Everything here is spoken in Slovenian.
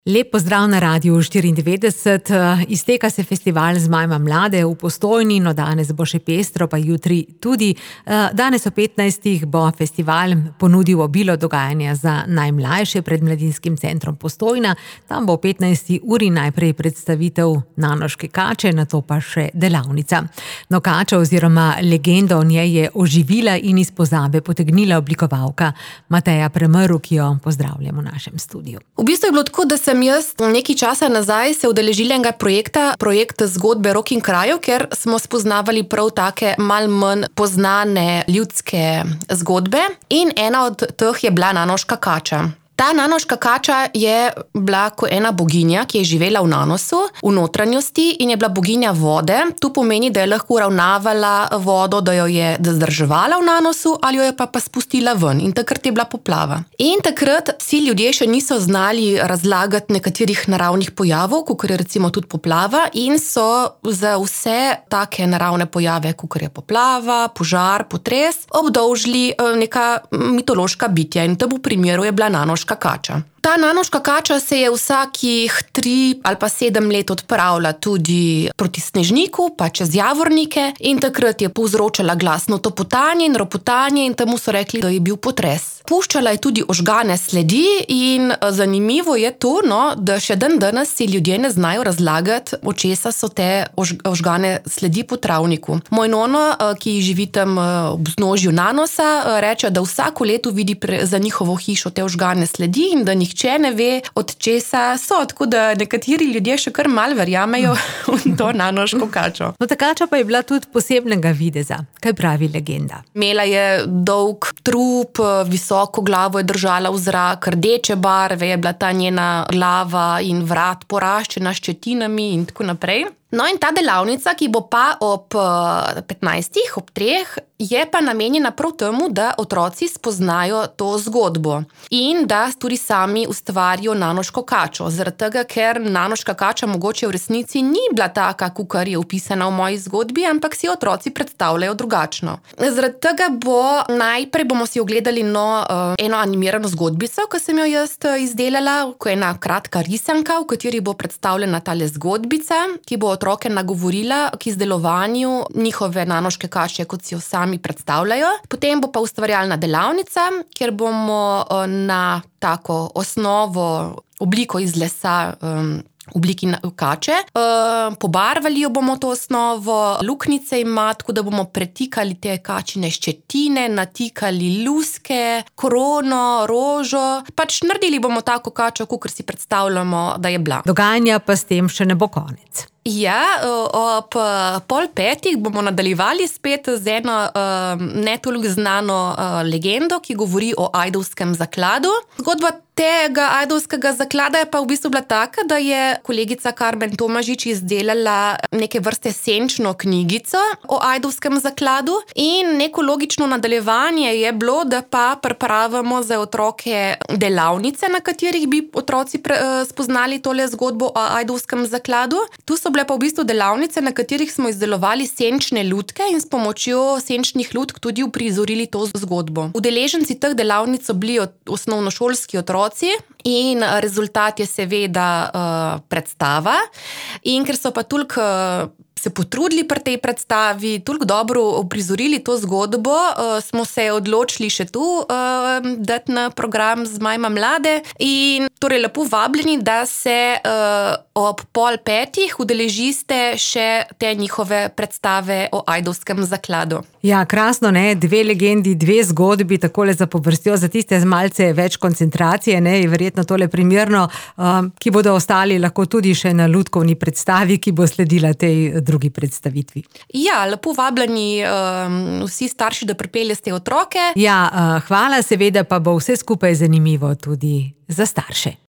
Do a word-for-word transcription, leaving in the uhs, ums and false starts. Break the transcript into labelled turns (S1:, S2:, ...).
S1: Lep pozdrav na Radiu štiriindevetdeset. Izteka se festival Zmajma mlade v Postojni, no danes bo še pestro, pa jutri tudi. Danes o petnajstih bo festival ponudil obilo dogajanja za najmlajše pred Mladinskim centrom Postojna. Tam bo o petnajsti uri najprej predstavitev nanoške kače, nato pa še delavnica. No, kača oziroma legendo o njej je oživila in iz pozabe potegnila oblikovalka Mateja Premrl, ki jo pozdravljamo v našem studiu.
S2: V bistvu je bilo tako, da sem jaz nekaj časa nazaj se udeležila enega projekta, projekt zgodbe Rok in krajev, ker smo spoznavali prav take malo manj poznane ljudske zgodbe in ena od teh je bila nanoška kača. Ta nanoška kača je bila kot ena boginja, ki je živela v nanosu, v notranjosti in je bila boginja vode. To pomeni, da je lahko uravnavala vodo, da jo je zadrževala v nanosu ali jo je pa, pa spustila ven. In takrat je bila poplava. In takrat vsi ljudje še niso znali razlagati nekaterih naravnih pojavov, kakor je recimo tudi poplava, in so za vse take naravne pojave, kakor je poplava, požar, potres, obdolžili neka mitološka bitja. In v tem primeru je bila nanoška kača. Ta nanoška kača se je vsakih tri ali pa sedem let odpravila tudi proti Snežniku, pa čez Javornike, in takrat je povzročala glasno topotanje in ropotanje in temu so rekli, da je bil potres. Puščala je tudi ožgane sledi in zanimivo je to, no, da še dan danes si ljudje ne znajo razlagati, od česa so te ož, ožgane sledi po travniku. Moj nono, ki živi tam ob vznožju nanosa, reče, da vsako leto vidi pre, za njihovo hišo te ožgane sledi in da nihče ne ve, od česa so, tako da nekateri ljudje še kar malo verjamejo v to nanoško kačo.
S1: No, ta kača pa je bila tudi posebnega videza. Kaj pravi legenda?
S2: Imela je dolg trup, visoko glavo je držala v zrak, rdeče barve je bila ta njena glava in vrat poraščena s ščetinami in tako naprej. No, in ta delavnica, ki bo pa ob petnajstih, ob treh, je pa namenjena prav temu, da otroci spoznajo to zgodbo in da tudi sami ustvarijo nanoško kačo. Zaradi tega, ker nanoška kača mogoče v resnici ni bila taka, kakor je opisana v moji zgodbi, ampak si otroci predstavljajo drugačno. Zaradi tega bo najprej bomo si ogledali no, eno animirano zgodbico, ki sem jo jaz izdelala, ko je ena kratka risanka, v kateri bo predstavljena tale zgodbica, ki bo otroke nagovorila k izdelovanju njihove nanoške kače, kot si jo sami predstavljajo. Potem bo pa ustvarjalna delavnica, kjer bomo na tako osnovo, obliko iz lesa, um, obliki kače. Uh, pobarvali jo bomo to osnovo, luknjice ima, tako da bomo pretikali te kačine ščetine, natikali luske, krono, rožo. Pač naredili bomo tako kačo, kakor si predstavljamo, da je bila.
S1: Dogajanja pa s tem še ne bo konec.
S2: Ja, ob pol petih bomo nadaljevali spet z eno uh, ne toliko znano uh, legendo, ki govori o ajdovskem zakladu. Zgodba tega ajdovskega zaklada je pa v bistvu bila taka, da je kolegica Karmen Tomažič izdelala neke vrste senčno knjigico o ajdovskem zakladu in neko logično nadaljevanje je bilo, da pa pripravimo za otroke delavnice, na katerih bi otroci pre, uh, spoznali tole zgodbo o ajdovskem zakladu. Tu so bile pa v bistvu delavnice, na katerih smo izdelovali senčne lutke in s pomočjo senčnih lutk tudi uprizorili to zgodbo. Udeleženci teh delavnic so bili osnovnošolski otroci in rezultat je seveda uh, predstava. In ker so pa toliko uh, se potrudili pri tej predstavi, toliko dobro uprizorili to zgodbo, uh, smo se odločili še tu uh, dati na program Zmajma mlade in torej lepo vabljeni, da se uh, ob pol petih udeležiste še te njihove predstave o ajdovskem zakladu.
S1: Ja, krasno, ne? Dve legendi, dve zgodbi, takole za povrstjo, za tiste z malce več koncentracije, ne? Je verjetno tole primerno, um, ki bodo ostali lahko tudi še na lutkovni predstavi, ki bo sledila tej drugi predstavitvi.
S2: Ja, lepo vabljeni um, vsi starši, da pripeljete otroke.
S1: Ja, uh, hvala, seveda pa bo vse skupaj zanimivo tudi za starše.